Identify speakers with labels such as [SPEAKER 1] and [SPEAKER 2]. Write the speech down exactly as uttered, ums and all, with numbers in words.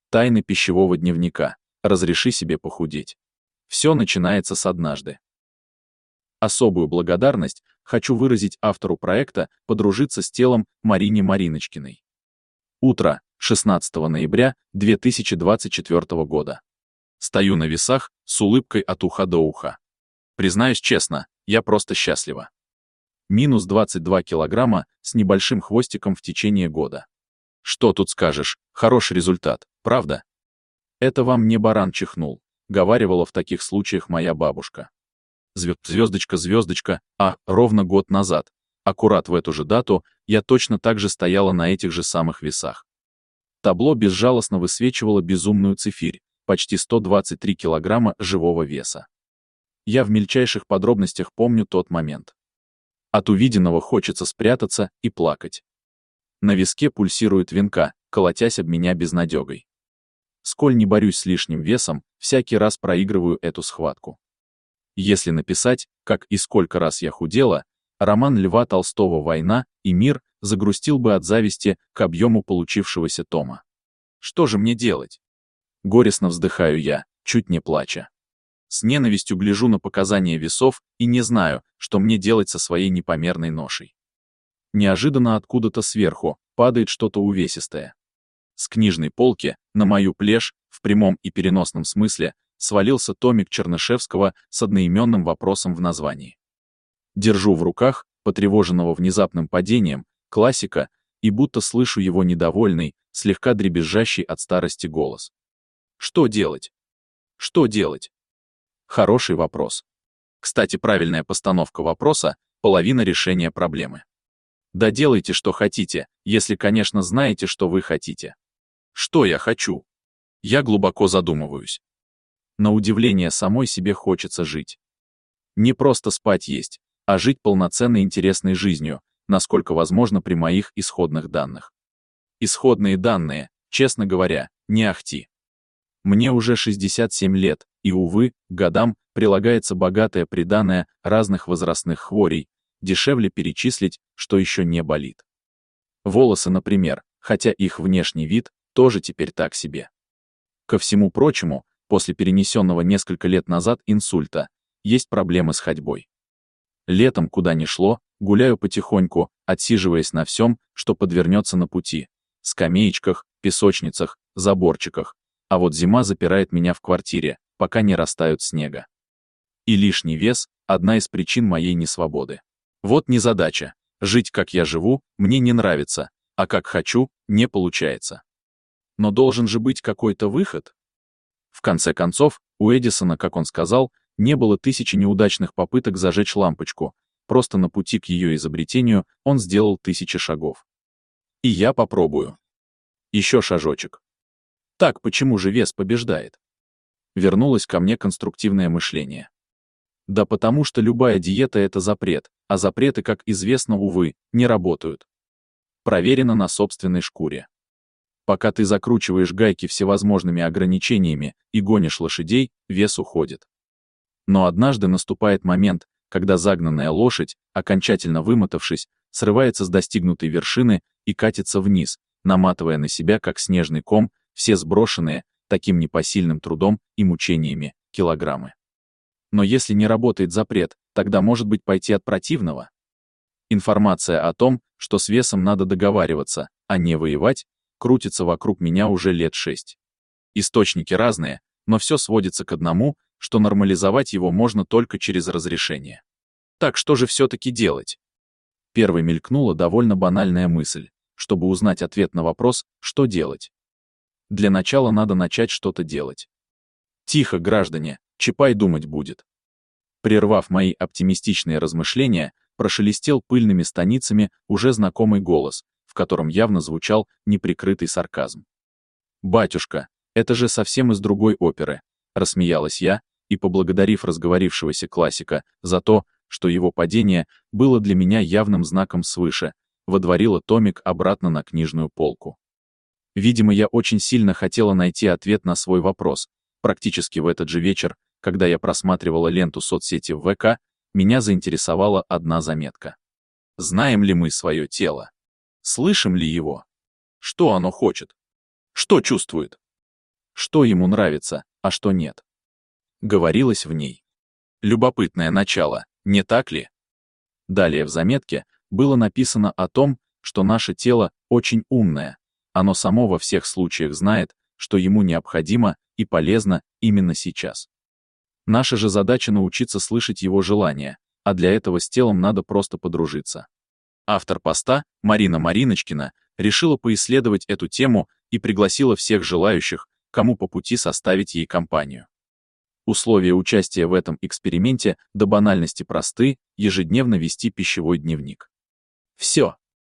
[SPEAKER 1] Тайны пищевого дневника. Разреши себе похудеть. Все начинается с однажды. Особую благодарность хочу выразить автору проекта «Подружиться с телом» Марине Мариночкиной. Утро, шестнадцатого ноября две тысячи двадцать четвёртого года. Стою на весах с улыбкой от уха до уха. Признаюсь честно, я просто счастлива. Минус двадцать два килограмма с небольшим хвостиком в течение года. Что тут скажешь, хороший результат, правда? Это вам не баран чихнул, говаривала в таких случаях моя бабушка. Звездочка, звездочка, а ровно год назад, аккурат в эту же дату, я точно так же стояла на этих же самых весах. Табло безжалостно высвечивало безумную цифирь, почти сто двадцать три килограмма живого веса. Я в мельчайших подробностях помню тот момент. От увиденного хочется спрятаться и плакать. На виске пульсирует венка, колотясь об меня безнадегой. Сколь не борюсь с лишним весом, всякий раз проигрываю эту схватку. Если написать, как и сколько раз я худела, роман Льва Толстого «Война и мир» загрустил бы от зависти к объему получившегося тома. Что же мне делать? Горестно вздыхаю я, чуть не плача. С ненавистью гляжу на показания весов и не знаю, что мне делать со своей непомерной ношей. Неожиданно откуда-то сверху падает что-то увесистое. С книжной полки на мою плешь, в прямом и переносном смысле, свалился томик Чернышевского с одноименным вопросом в названии. Держу в руках, потревоженного внезапным падением, классика, и будто слышу его недовольный, слегка дребезжащий от старости голос. Что делать? Что делать? Хороший вопрос. Кстати, правильная постановка вопроса — половина решения проблемы. Да делайте, что хотите, если, конечно, знаете, что вы хотите. Что я хочу? Я глубоко задумываюсь. На удивление самой себе хочется жить. Не просто спать есть, а жить полноценной интересной жизнью, насколько возможно при моих исходных данных. Исходные данные, честно говоря, не ахти. Мне уже шестьдесят семь лет, и, увы, к годам прилагается богатое приданое разных возрастных хворей, дешевле перечислить, что еще не болит. Волосы, например, хотя их внешний вид тоже теперь так себе. Ко всему прочему, после перенесенного несколько лет назад инсульта, есть проблемы с ходьбой. Летом, куда ни шло, гуляю потихоньку, отсиживаясь на всем, что подвернется на пути. Скамеечках, песочницах, заборчиках. А вот зима запирает меня в квартире, пока не растают снега. И лишний вес — одна из причин моей несвободы. Вот незадача. Жить, как я живу, мне не нравится, а как хочу, не получается. Но должен же быть какой-то выход. В конце концов, у Эдисона, как он сказал, не было тысячи неудачных попыток зажечь лампочку, просто на пути к ее изобретению он сделал тысячи шагов. И я попробую. Еще шажочек. Так почему же вес побеждает? Вернулось ко мне конструктивное мышление. Да потому что любая диета — это запрет, а запреты, как известно, увы, не работают. Проверено на собственной шкуре. Пока ты закручиваешь гайки всевозможными ограничениями и гонишь лошадей, вес уходит. Но однажды наступает момент, когда загнанная лошадь, окончательно вымотавшись, срывается с достигнутой вершины и катится вниз, наматывая на себя, как снежный ком, все сброшенные, таким непосильным трудом и мучениями, килограммы. Но если не работает запрет, тогда, может быть, пойти от противного? Информация о том, что с весом надо договариваться, а не воевать, крутится вокруг меня уже лет шесть. Источники разные, но все сводится к одному, что нормализовать его можно только через разрешение. Так что же все-таки делать? Первой мелькнула довольно банальная мысль, чтобы узнать ответ на вопрос, что делать. Для начала надо начать что-то делать. Тихо, граждане, Чапай думать будет. Прервав мои оптимистичные размышления, прошелестел пыльными станицами уже знакомый голос, в котором явно звучал неприкрытый сарказм. «Батюшка, это же совсем из другой оперы», — рассмеялась я, и, поблагодарив разговорившегося классика за то, что его падение было для меня явным знаком свыше, водворила томик обратно на книжную полку. Видимо, я очень сильно хотела найти ответ на свой вопрос. Практически в этот же вечер, когда я просматривала ленту соцсети в вэ ка, меня заинтересовала одна заметка. Знаем ли мы свое тело? Слышим ли его? Что оно хочет? Что чувствует? что ему нравится, а что нет. Говорилось в ней. Любопытное начало, не так ли? Далее в заметке было написано о том, что наше тело очень умное, оно само во всех случаях знает, что ему необходимо и полезно именно сейчас. Наша же задача научиться слышать его желания, а для этого с телом надо просто подружиться. Автор поста, Марина Мариночкина, решила поисследовать эту тему и пригласила всех желающих, кому по пути составить ей компанию. Условия участия в этом эксперименте до банальности просты: ежедневно вести пищевой дневник. Все.